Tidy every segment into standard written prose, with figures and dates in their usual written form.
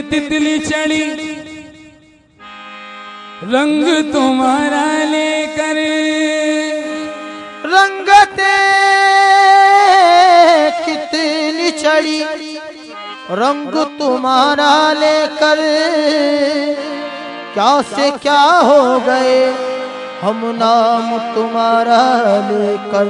तितली चढ़ी रंग तुम्हारा लेकर, रंगते तितली चढ़ी रंग तुम्हारा लेकर, क्या से क्या हो गए हम नाम तुम्हारा लेकर।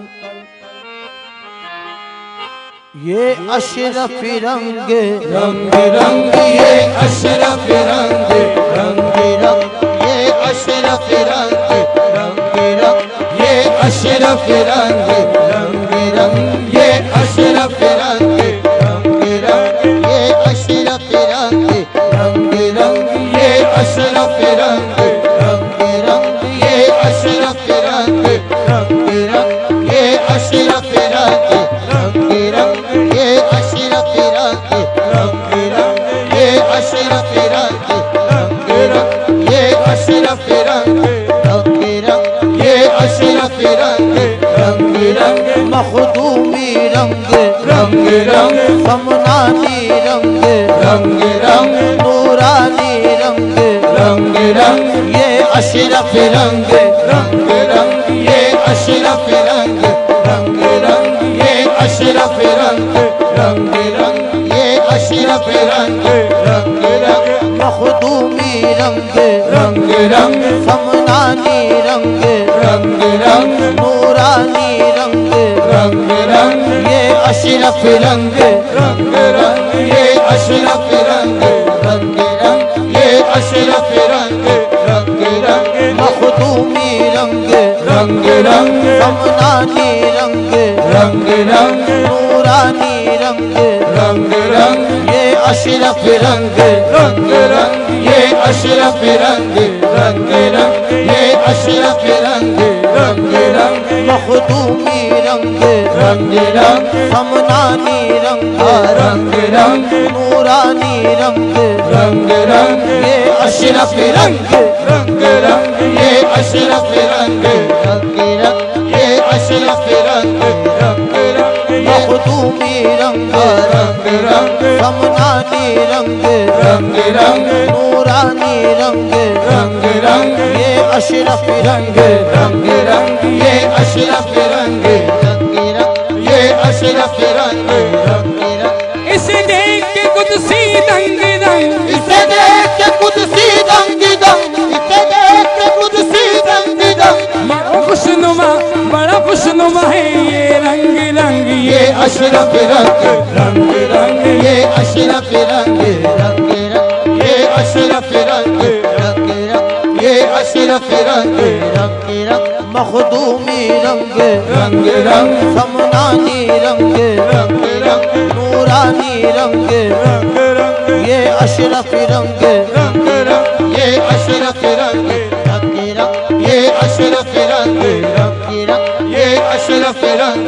ये अशरफी रंग रंग रंग ये अशरफ रंग, रंग रंग ये अशरफी रंग, रंग रंग ये अशरफ रंग, रंग रंग ये अशरफ रंग, रंग रंग ये अशरफी रंग, रंग रंग ये अशरफ रंग, रंग रंग ये अशरफ रंग, रंग रंग ये अशरफ रंग, रंग रंग ये अशरफी रंग, रंग रंग ये अशरफ रंग, रंग रंग ये अशरफ रंग, रंग रंग ये अशरफ रंग, रंग रंग मखदूमी रंग, रंग रंग समनानी रंग, रंग रंग नूरानी रंग, रंग रंग ये अशरफ रंग, रंग रंग ये अशरफ रंग, रंग रंग ये अशरफ रंग, रंग रंग ये अशरफ रंग, रंग रंग मखदूमी रंग, रंग रंग समनानी रंग, रंग रंग नूरानी रंग, रंग रंग ये अशरफ रंग, रंग रंग ये अशरफ रंग, रंग रंग ये अशरफ रंग, रंग रंग मखदूमी रंग, रंग रंग समनानी रंग, रंग रंग नूरानी रंग, रंग रंग ये अशरफ रंग, रंग रंग ये अशरफ रंग, रंग रंग ये अशरफ रंग, रंग रंग मखदूमी रंग, रंग रंग समनानी रंग, रंग रंग नूरानी रंग, रंग रंग ये अशरफ रंग, रंग रंग ये अशरफ रंग, रंग रंग ये अशरफ रंग, रंग रंग मखदूमी रंग, रंग रंग समनानी रंग, रंग रंग नूरानी रंग, रंग रंग ये अशरफ रंग, रंग रंग ये अशरफ रंग, रंग रंग ये अशरफ रंग, रंग रंग इसे देख के कुदसी दंग दंग, इसे देख के कुदसी दंग दंग, इसे देख के कुदसी दंग दंग, बड़ा खुशनुमा, बड़ा खुशनुमा है ये रंग रंग, ये अशरफ रंग, रंग रंग ये अशरफ रंग, रंग रंग ये अशरफ रंग, रंग रंग ये अशरफ रंग, रंग रंग मखदूमी रंग, रंग रंग समनानी रंग, रंग रंग नूरानी रंग, रंग रंग ये अशरफ रंग, रंग रंग ये अशरफ रंग, रंग रंग ये अशरफ रंग, रंग रंग ये अशरफ रंग,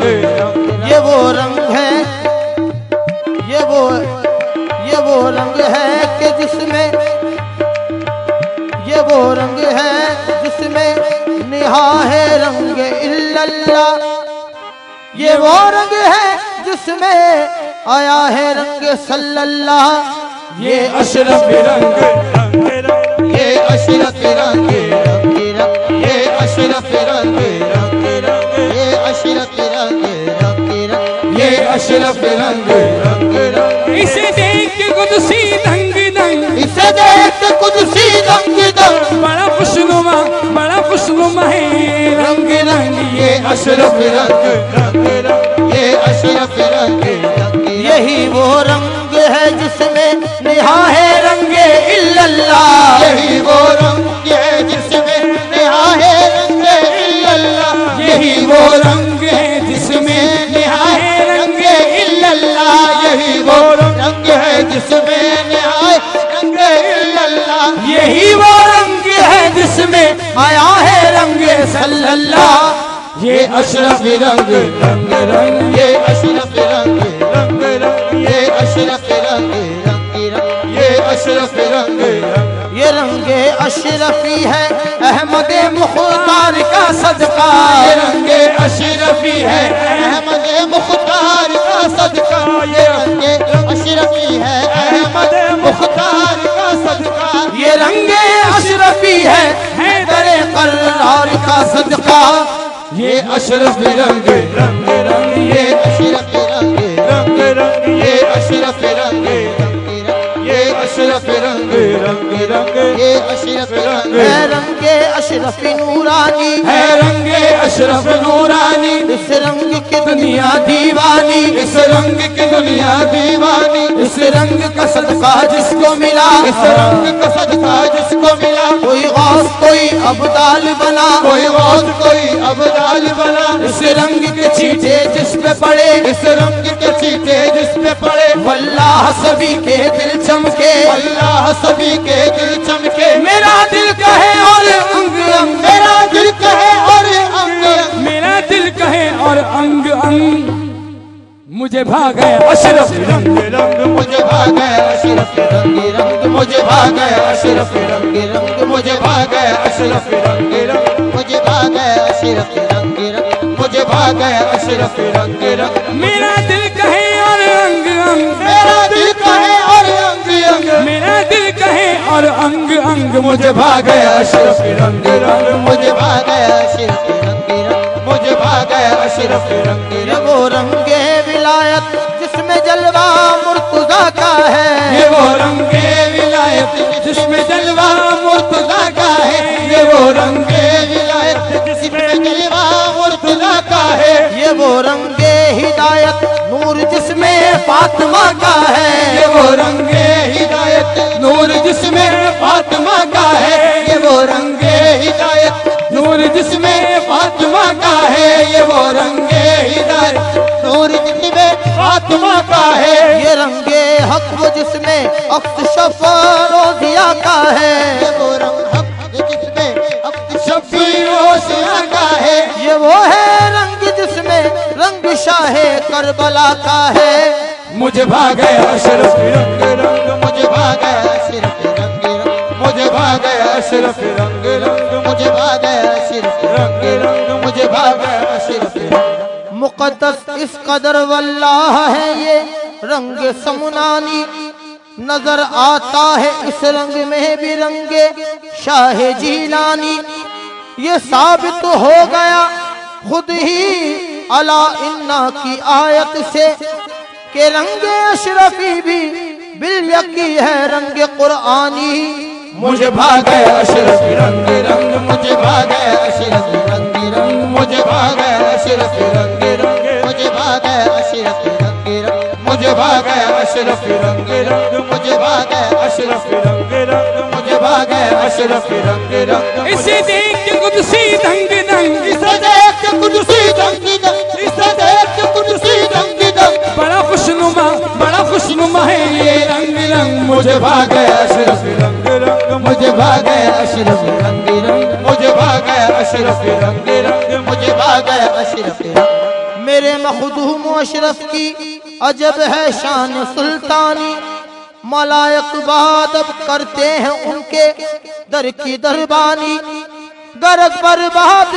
ये वो रंग है, ये वो रंग है कि जिसमें, ये वो रंग है जिसमें निहा है रंग इल्लल्लाह, ये वो रंग है जिसमें आया है रंग सल्लल्लाह, ये अशरफ रंग, रंग रंग ये अशरफ रंग, रंग रंग ये अशरफ रंग, रंग रंग ये अशरफ रंग, रंग रंग ये अशरफ रंग, रंग रंग इसे देख के कुदसी दंग दंग, इसे देख के कुदसी दंग दंग, बड़ा खुशनुमा है ये रंग रंग, ये अशरफ रंग, रंग रंग ये अशरफ रंग, यही वो रंग है जिसमें निहा है रंग इल्लल्लाह, यही वो रंग है जिसमें निहा है रंग इल्लल्लाह, यही वो रंग है जिसमें निहा है रंग इल्लल्लाह, यही वो रंग है जिसमें निहा है रंग इल्लल्लाह, यही वो रंग है जिसमें आया है रंग सल्लल्लाह, ये अशरफ रंग, रंग रंग ये अशरफ रंग, रंग रंग ये अशरफ रंग, रंग रंग ये अशरफ रंग, ये रंग अशरफी है अहमद मुख्तार का सदका, ये रंग अशरफी है अहमद मुख्तार का सदका, ये रंग अशरफी है अहमद मुख्तार का सदका ये अशरफ रंग रंग रंग ये अशरफ रंग रंग रंग ये अशरफ रंग ये अशरफ रंग रंग रंग ये अशरफ रंग है रंगे अशरफ नूरानी है रंगे अशरफ नूरानी इस रंग की दुनिया दीवानी इस रंग की दुनिया दीवानी इस रंग का सदका जिसको मिला इस रंग का सदका जिसको मिला कोई गौस कोई अब्दाल बना कोई गौस कोई अब्दाल बना इस रंग के चीटे जिस पे पड़े इस रंग के चीटे जिस पे पड़े वल्लाह सभी के दिल चमके अल्लाह सभी के दिल चमके मेरा दिल कहे और अंग अंग मेरा दिल कहे और अंग अंग मेरा दिल कहे और अंग अंग मुझे भाग गया अशरफ रंग रंग मुझे भाग गया अशरफ रंग रंग मुझे भाग गया अशरफ रंग रंग मुझे भाग गया अशरफ रंग रंग मुझे भाग गया अशरफ रंग रंग मुझे भाग गया अशरफ रंग रंग मेरा दिल कहे और अंग अंग मेरा दिल कहे और अंग अंग मेरा दिल कहे और अंग अंग मुझे भाग गया अशरफ रंग रंग मुझे भाग गया अशरफ रंग रंग मुझे भाग गया अशरफ रंग रंग वो रंगे विलायत जिसमें जलवा मुर्तजा का है ये वो रंगे विलायत जिसमें जलवा मुर्तजा का है ये वो रंगे विलायत जिसमें जलवा मुर्तजा का है ये वो रंगे हिदायत नूर जिसमें फातिमा का है ये वो रंगे हिदायत नूर जिसमें फातिमा का है ये वो रंगे हिदायत नूर जिसमें फातिमा का है ये वो रंगे हिदायत नूर जिसमें फातिमा का है ये रंगे हक वो जिसमें अख्त शफा रोजिया का है ये वो रंग हक जिसमें अख्त शफी रोजिया का है ये वो है रंग जिसमें रंग शाहे करबला का है मुझे भाग गया अशरफ रंग रंग मुझे भाग गया अशरफ रंग रंग मुझे भाग गया अशरफ रंग रंग मुझे भाग गया अशरफ रंग रंग मुझे भाग गया अशरफ रंग मुक़द्दस इस कदर वल्लाह है ये रंग समुनानी नजर आता है इस रंग में भी रंगे शाह जीलानी ये साबित हो गया खुद ही अला इन्ना की आयत से के रंगे अशरफी भी बिल यकी है रंग कुरानी मुझे भाग गया अशरफ रंग रंग मुझे भाग गया अशरफ रंग रंग मुझे भाग गया अशरफ रंग रंग मुझे भाग गया अशरफ रंग रंग मुझे भाग गया अशरफ रंग रंग मुझे भाग गया अशरफ रंग रंग मुझे भाग गया अशरफ रंग रंग इसे देख के कुदसी दंग दंग इसे देख के कुदसी दंग दंग इसे देख के कुदसी दंग दंग बड़ा खुशनुमा है ये रंग रंग मुझे भाग गया अशरफ रंग रंग मुझे भाग गया अशरफ रंग रंग मुझे भाग गया अशरफ रंग रंग मुझे भाग गया अशरफ रंग मेरे मखदूम अशरफ की अजब है शान सुल्तानी मलायक बादब करते हैं उनके दर की दरबानी गरज पर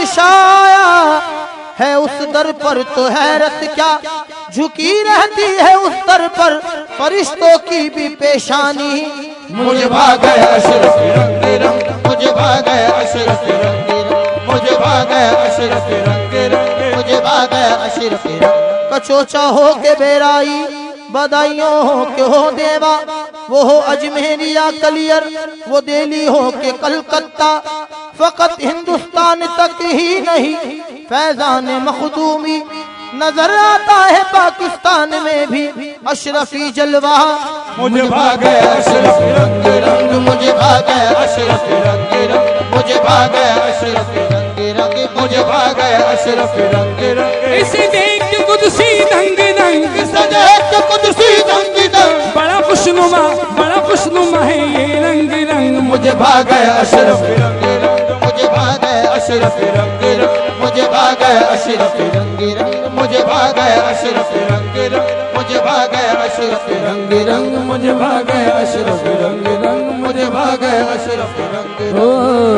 बादशाह है उस दर पर तो हैरत क्या झुकी रहती है उस दर पर फरिश्तों की भी पेशानी मुझे भाग गया अशरफ रंग रंग मुझे भाग गया अशरफ रंग रंग मुझे भाग गया अशरफ रंग रंग मुझे भाग गया अशरफ रंग कचोचा हो के बेराई बदाइयों हो के हो देवा वो हो अजमेर या कलियर वो दिल्ली हो के कलकत्ता फकत हिंदुस्तान तक ही नहीं फैजान मखदूमी नजर आता है पाकिस्तान में भी अशरफी जलवा मुझे भाग गया अशरफ रंग रंग मुझे भाग गया अशरफ रंग रंग मुझे भाग गया अशरफ रंग रंग मुझे भाग गया अशरफ रंग रंग इसे देख के कुदसी दंग दंग इसे देख के कुदसी दंग दंग बड़ा खुशनुमा है ये रंग रंग मुझे भाग गया अशरफ रंग रंग मुझे भाग गया अशरफ रंग रंग मुझे भाग गया अशरफ रंग रंग मुझे भाग गया अशरफ रंग रंग मुझे भाग गया अशरफ रंग रंग मुझे भाग गया अशरफ रंग रंग मुझे भाग गया अशरफ रंग